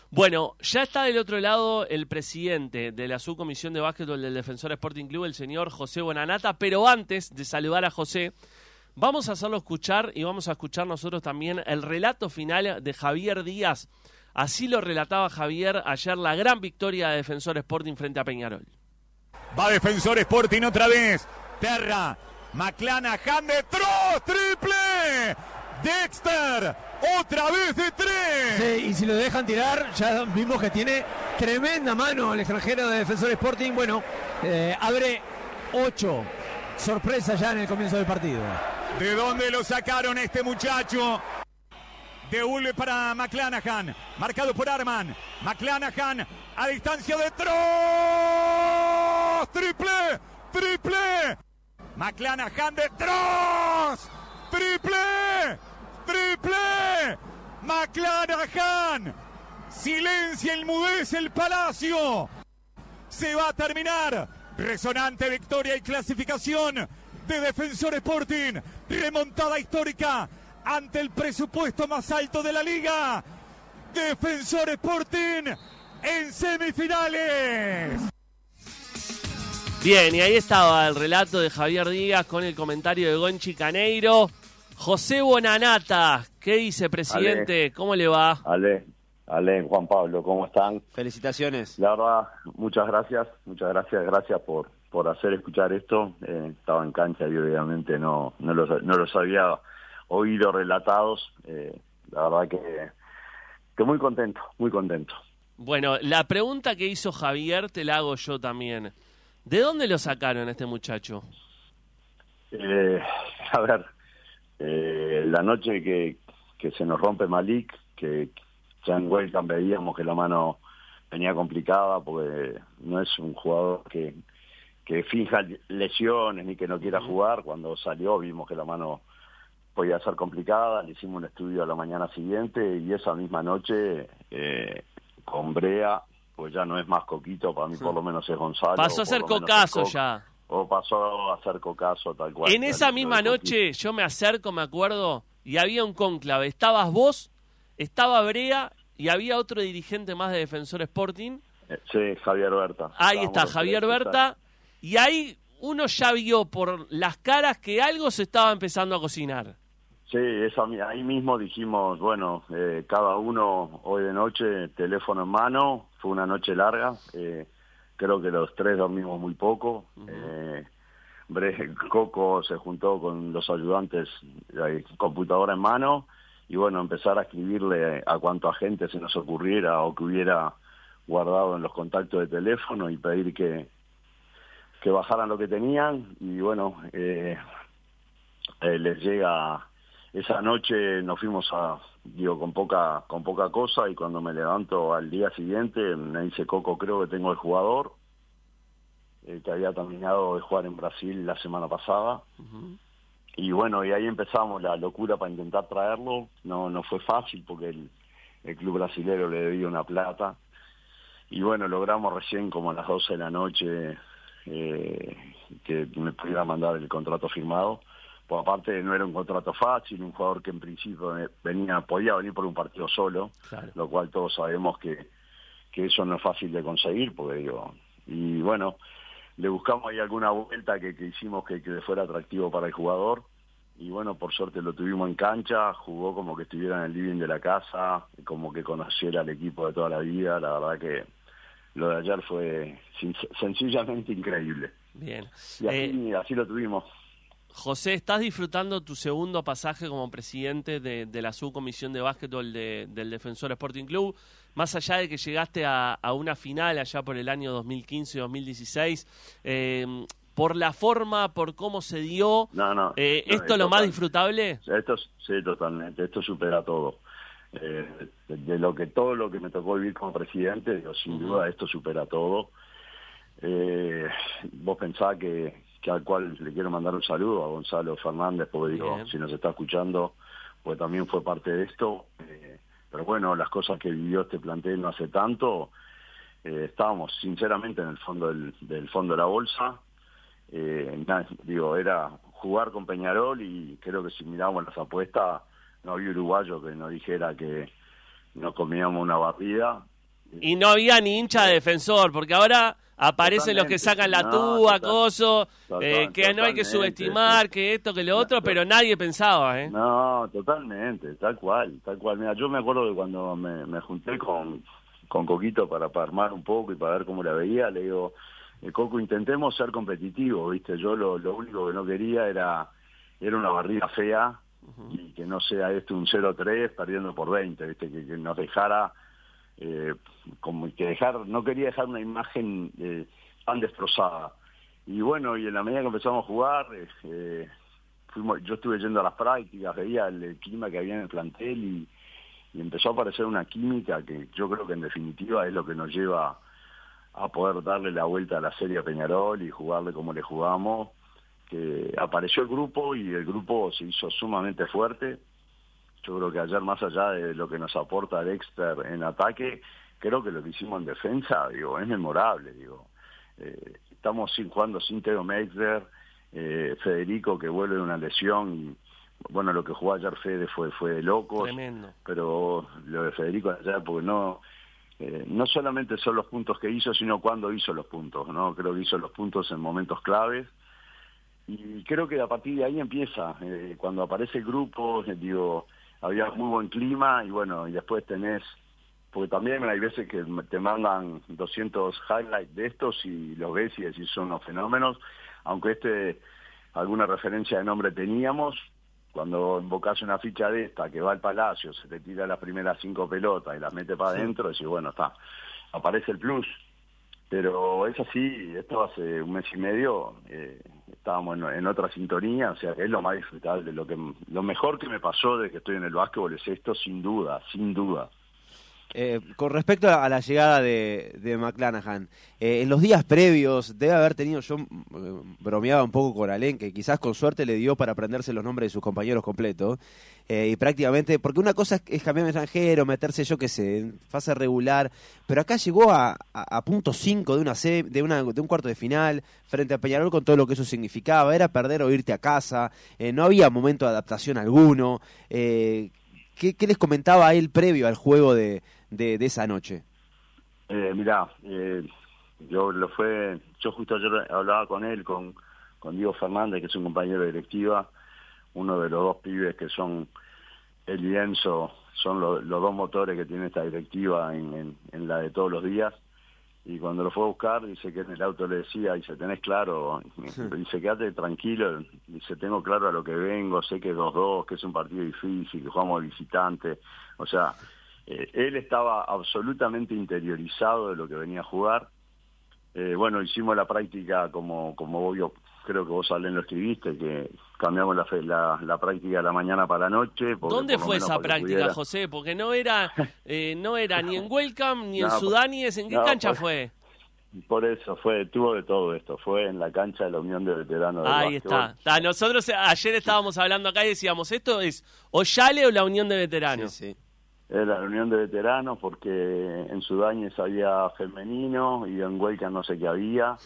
Bueno, ya está del otro lado el presidente de la subcomisión de básquetbol del Defensor Sporting Club, el señor José Bonanata, pero antes de saludar a José, vamos a hacerlo escuchar y vamos a escuchar nosotros también el relato final de Javier Díaz. Así lo relataba Javier ayer, la gran victoria de Defensor Sporting frente a Peñarol. Va Defensor Sporting otra vez. Terra, McClanahan de Trost, triple. Dexter, otra vez de 3. Sí, y si lo dejan tirar, ya vimos que tiene tremenda mano el extranjero de Defensor Sporting. Bueno, abre 8. Sorpresa ya en el comienzo del partido. ¿De dónde lo sacaron este muchacho? Devuelve para McClanahan, marcado por Arman. McClanahan a distancia de Trost. Triple, triple. McClanahan de Trost. Triple, triple. McClanahan. Silencia, enmudece el palacio. Se va a terminar. Resonante victoria y clasificación de Defensor Sporting. Remontada histórica ante el presupuesto más alto de la liga. Defensor Sporting en semifinales. Bien, y ahí estaba el relato de Javier Díaz con el comentario de Gonchi Caneiro. José Bonanata, ¿qué dice, presidente? Ale, ¿Cómo le va? Ale, Juan Pablo, ¿cómo están? Felicitaciones. La verdad, muchas gracias por hacer escuchar esto. Estaba en cancha y obviamente no los había oído relatados. La verdad que muy contento. Bueno, la pregunta que hizo Javier te la hago yo también. ¿De dónde lo sacaron a este muchacho? A ver, la noche que se nos rompe Malik, que ya en Welcome veíamos que la mano venía complicada porque no es un jugador que finja lesiones ni que no quiera jugar. Cuando salió vimos que la mano podía ser complicada, le hicimos un estudio a la mañana siguiente y esa misma noche con Brea, pues ya no es más Coquito, para mí por lo menos es Gonzalo. Pasó a ser Cocazo ya. O pasó a ser Cocazo tal cual. En esa misma noche yo me acerco, me acuerdo, y había un cónclave. Estabas vos, estaba Brea y había otro dirigente más de Defensor Sporting. Sí, Javier Berta. Ahí está, Javier Berta. Y ahí uno ya vio por las caras que algo se estaba empezando a cocinar. Sí, ahí mismo dijimos, bueno, cada uno hoy de noche, teléfono en mano, fue una noche larga, creo que los tres dormimos muy poco. Coco se juntó con los ayudantes, computadora en mano, y bueno, empezar a escribirle a cuánta gente se nos ocurriera o que hubiera guardado en los contactos de teléfono y pedir que bajaran lo que tenían. Y bueno, les llega esa noche, nos fuimos con poca cosa, y cuando me levanto al día siguiente me dice Coco, creo que tengo el jugador que había terminado de jugar en Brasil la semana pasada. Y bueno, y ahí empezamos la locura para intentar traerlo. No fue fácil porque el club brasilero le debía una plata. Y bueno, logramos recién como a las 12 de la noche que me pudiera mandar el contrato firmado. Pues aparte no era un contrato fácil, un jugador que en principio podía venir por un partido solo, claro. Lo cual todos sabemos que eso no es fácil de conseguir, porque y bueno, le buscamos ahí alguna vuelta que hicimos que fuera atractivo para el jugador, y bueno, por suerte lo tuvimos en cancha, jugó como que estuviera en el living de la casa, como que conociera al equipo de toda la vida. La verdad que lo de ayer fue sencillamente increíble. Bien. Y así lo tuvimos. José, ¿estás disfrutando tu segundo pasaje como presidente de la subcomisión de básquetbol del Defensor Sporting Club? Más allá de que llegaste a una final allá por el año 2015-2016, por la forma, por cómo se dio, ¿esto es lo más disfrutable? Sí, totalmente. Esto supera todo. Todo lo que me tocó vivir como presidente, sin duda esto supera todo. Vos pensás que al cual le quiero mandar un saludo a Gonzalo Fernández, porque si nos está escuchando, pues también fue parte de esto. Pero bueno, las cosas que vivió este plantel no hace tanto, estábamos sinceramente en el fondo del fondo de la bolsa. Era jugar con Peñarol, y creo que si mirábamos las apuestas no había uruguayo que nos dijera que nos comíamos una barrida, Y no había ni hincha de Defensor, porque ahora aparecen los que sacan la tuba, coso, que no hay que subestimar, que esto, que lo otro, pero nadie pensaba, ¿eh? No, totalmente, tal cual. Mira, yo me acuerdo de cuando me junté con Coquito para armar un poco y para ver cómo la veía, le digo, Coco, intentemos ser competitivos, ¿viste? Yo lo único que no quería era una barrida fea y que no sea un 0-3 perdiendo por 20, ¿viste? Que nos dejara... como que no quería dejar una imagen tan destrozada. Y bueno, y en la medida que empezamos a jugar, yo estuve yendo a las prácticas, veía el clima que había en el plantel y empezó a aparecer una química que yo creo que en definitiva es lo que nos lleva a poder darle la vuelta a la serie a Peñarol y jugarle como le jugamos, que apareció el grupo y el grupo se hizo sumamente fuerte. Yo creo que ayer, más allá de lo que nos aporta Dexter en ataque, creo que lo que hicimos en defensa, es memorable, estamos jugando sin Teo Meixler, Federico que vuelve de una lesión, y bueno, lo que jugó ayer Fede fue de locos. Tremendo. Pero lo de Federico ayer, porque no solamente son los puntos que hizo, sino cuando hizo los puntos, ¿no? Creo que hizo los puntos en momentos claves, y creo que a partir de ahí empieza, cuando aparece el grupo, había muy buen clima, y bueno, y después tenés, porque también hay veces que te mandan 200 highlights de estos y los ves y decís son unos fenómenos, aunque alguna referencia de nombre teníamos. Cuando invocás una ficha de esta que va al Palacio, se te tira las primeras 5 pelotas y las mete para adentro, decís, bueno, aparece el plus. Pero es así, esto hace un mes y medio, estábamos en otra sintonía, o sea, que es lo más disfrutable, lo mejor que me pasó desde que estoy en el básquetbol es esto, sin duda. Con respecto a la llegada de McClanahan, en los días previos debe haber tenido, yo bromeaba un poco con Alén, que quizás con suerte le dio para aprenderse los nombres de sus compañeros completos, y prácticamente, porque una cosa es cambiar de extranjero, meterse yo que sé, en fase regular, pero acá llegó a punto 5 de un cuarto de final, frente a Peñarol, con todo lo que eso significaba, era perder o irte a casa, no había momento de adaptación alguno. ¿Qué les comentaba a él previo al juego de esa noche? Mirá, yo justo ayer hablaba con él, con Diego Fernández, que es un compañero de directiva, uno de los dos pibes que son él y Enzo, son los dos motores que tiene esta directiva en la de todos los días. Y cuando lo fue a buscar, dice que en el auto le decía, dice, ¿tenés claro? Dice, quédate tranquilo, dice, tengo claro a lo que vengo, sé que es 2-2, que es un partido difícil, que jugamos de visitante. O sea, él estaba absolutamente interiorizado de lo que venía a jugar. Bueno, hicimos la práctica como obvio, creo que vos, Alén, lo escribiste, que cambiamos la práctica de la mañana para la noche. ¿Dónde fue esa práctica, José? Porque no era ni en Welcome, ni en Sudánies. ¿En qué cancha fue? Por eso tuvo de todo esto. Fue en la cancha de la Unión de Veteranos del Ahí está. Nosotros ayer estábamos hablando acá y decíamos, ¿esto es o Yale o la Unión de Veteranos? Sí. Era la Unión de Veteranos, porque en Sudáñez había femenino y en Welcome no sé qué había.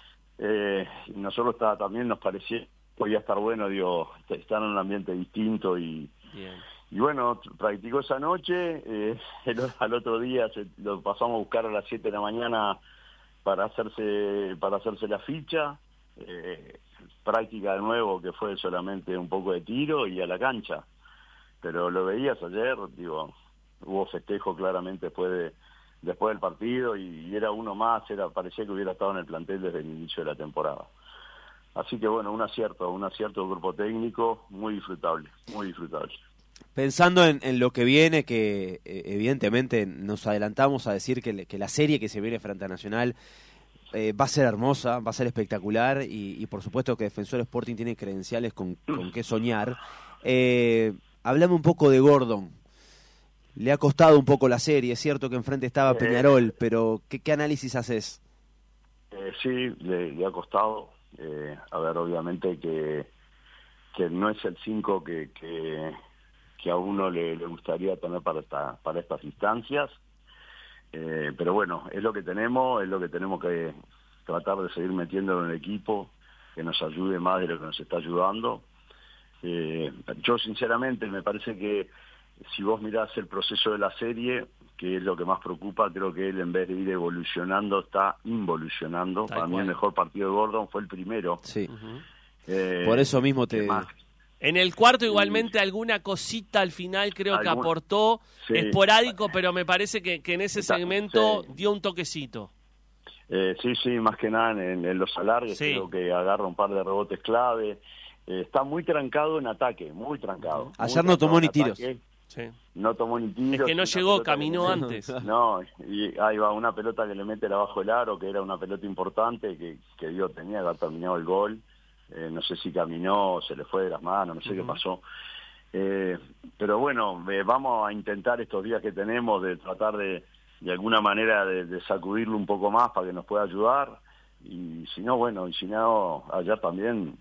Y nosotros también nos parecía, podía estar bueno, estar en un ambiente distinto y bueno, practicó esa noche, al otro día lo pasamos a buscar a las 7 de la mañana para hacerse la ficha, práctica de nuevo que fue solamente un poco de tiro y a la cancha, pero lo veías ayer, hubo festejo claramente después del partido y era uno más, parecía que hubiera estado en el plantel desde el inicio de la temporada. Así que bueno, un acierto del grupo técnico, muy disfrutable. Pensando en lo que viene, que evidentemente nos adelantamos a decir que la serie que se viene frente a Nacional va a ser hermosa, va a ser espectacular y por supuesto que Defensor Sporting tiene credenciales con qué soñar. Hablame un poco de Gordon. Le ha costado un poco la serie, es cierto que enfrente estaba Peñarol, pero ¿qué análisis haces? Sí, le ha costado. A ver, obviamente que no es el 5 que a uno le gustaría tener para estas instancias, pero bueno, es lo que tenemos que tratar de seguir metiendo en el equipo, que nos ayude más de lo que nos está ayudando. Yo sinceramente me parece que si vos mirás el proceso de la serie, que es lo que más preocupa. Creo que él, en vez de ir evolucionando, está involucionando. Para mí el mejor partido de Gordon fue el primero. Sí. Por eso mismo En el cuarto igualmente alguna cosita al final creo que aportó, esporádico, pero me parece que en ese segmento dio un toquecito. Sí, más que nada en los alargues, creo que agarra un par de rebotes clave. Está muy trancado en ataque, muy trancado. Ayer no tomó ni tiros. No tomó ni tiros. Es que no llegó, caminó antes. No, y ahí va una pelota que le mete abajo el aro, que era una pelota importante, que tenía que haber terminado el gol. No sé si caminó, se le fue de las manos, no sé qué pasó. Pero bueno, vamos a intentar estos días que tenemos de tratar de alguna manera de sacudirlo un poco más para que nos pueda ayudar. Y si no, ayer también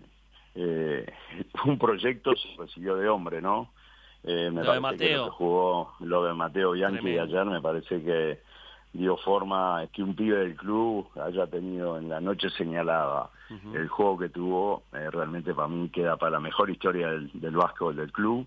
un proyecto se recibió de hombre, ¿no? Lo de Mateo. Que jugó lo de Mateo Bianchi ayer me parece que dio forma que un pibe del club haya tenido en la noche señalada el juego que tuvo. Realmente para mí queda para la mejor historia del básquetbol del club.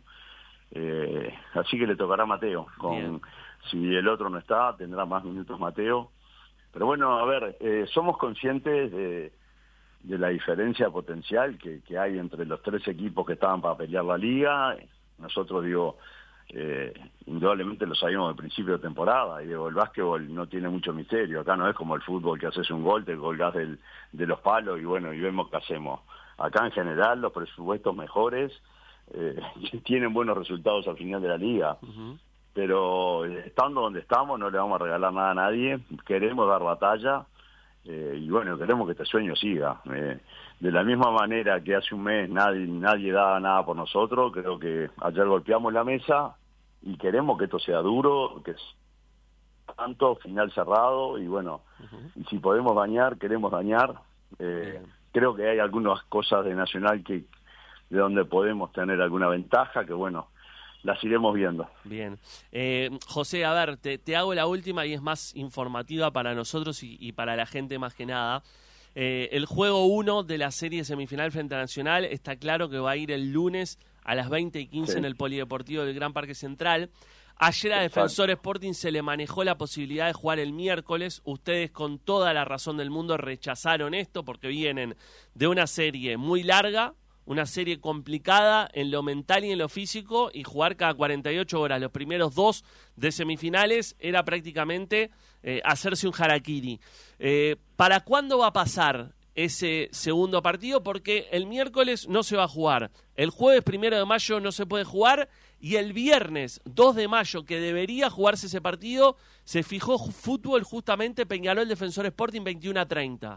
Así que le tocará a Mateo. Si el otro no está, tendrá más minutos Mateo. Pero bueno, a ver, somos conscientes de la diferencia potencial que hay entre los tres equipos que estaban para pelear la liga. Nosotros, indudablemente lo sabíamos al principio de temporada, y el básquetbol no tiene mucho misterio. Acá no es como el fútbol, que haces un gol, te colgás de los palos y vemos qué hacemos. Acá en general los presupuestos mejores tienen buenos resultados al final de la liga. Pero estando donde estamos no le vamos a regalar nada a nadie, queremos dar batalla y queremos que este sueño siga. De la misma manera que hace un mes nadie daba nada por nosotros, creo que ayer golpeamos la mesa y queremos que esto sea duro, que es tanto, final cerrado, y y si podemos dañar, queremos dañar. Creo que hay algunas cosas de Nacional de donde podemos tener alguna ventaja, que las iremos viendo. Bien. José, a ver, te hago la última y es más informativa para nosotros y para la gente más que nada. El juego 1 de la serie semifinal frente a Nacional está claro que va a ir el lunes a las 20:15 en el Polideportivo del Gran Parque Central. Ayer a Defensor Sporting se le manejó la posibilidad de jugar el miércoles. Ustedes con toda la razón del mundo rechazaron esto porque vienen de una serie muy larga, una serie complicada en lo mental y en lo físico, y jugar cada 48 horas los primeros 2 de semifinales era prácticamente hacerse un harakiri. ¿Para cuándo va a pasar ese segundo partido? Porque el miércoles no se va a jugar, el jueves 1 de mayo no se puede jugar, y el viernes 2 de mayo, que debería jugarse ese partido, se fijó fútbol justamente Peñarol Defensor Sporting 21:30.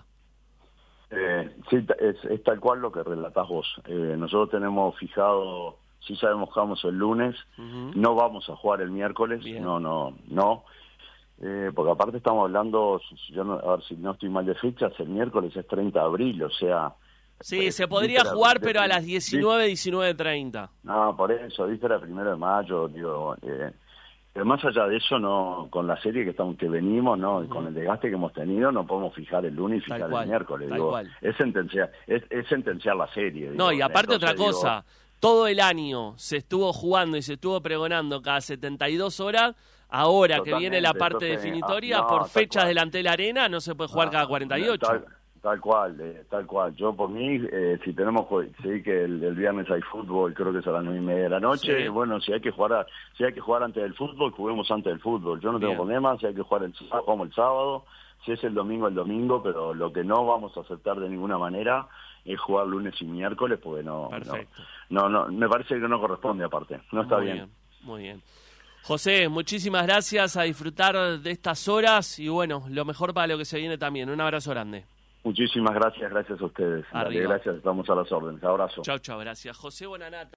Sí, es tal cual lo que relatás vos. Nosotros tenemos fijado, sí sabemos que vamos el lunes, no vamos a jugar el miércoles. Bien. No. Porque aparte estamos hablando, a ver si no estoy mal de fechas, el miércoles es 30 de abril, o sea... Sí, se podría jugar, pero a las 19:30. No, por eso, víspera 1 de mayo, pero más allá de eso, no, con la serie que venimos, no, con el desgaste que hemos tenido, no podemos fijar el lunes y fijar el miércoles. Es sentenciar la serie. No, y aparte otra cosa, todo el año se estuvo jugando y se estuvo pregonando cada 72 horas. Ahora que viene la parte definitoria, por fechas delante de la arena, no se puede jugar cada 48. Tal cual. Yo por mí, si tenemos que el viernes hay fútbol, creo que es a las 9:30 de la noche. Sí. Si hay que jugar antes del fútbol, juguemos antes del fútbol. Yo no tengo problema. Si hay que jugar el sábado, como el sábado. Si es el domingo, pero lo que no vamos a aceptar de ninguna manera es jugar lunes y miércoles, porque no, me parece que no corresponde aparte. No está bien. Muy bien. José, muchísimas gracias, a disfrutar de estas horas y lo mejor para lo que se viene también. Un abrazo grande. Muchísimas gracias a ustedes. Gracias, estamos a las órdenes. Abrazo. Chau, gracias. José Bonanata.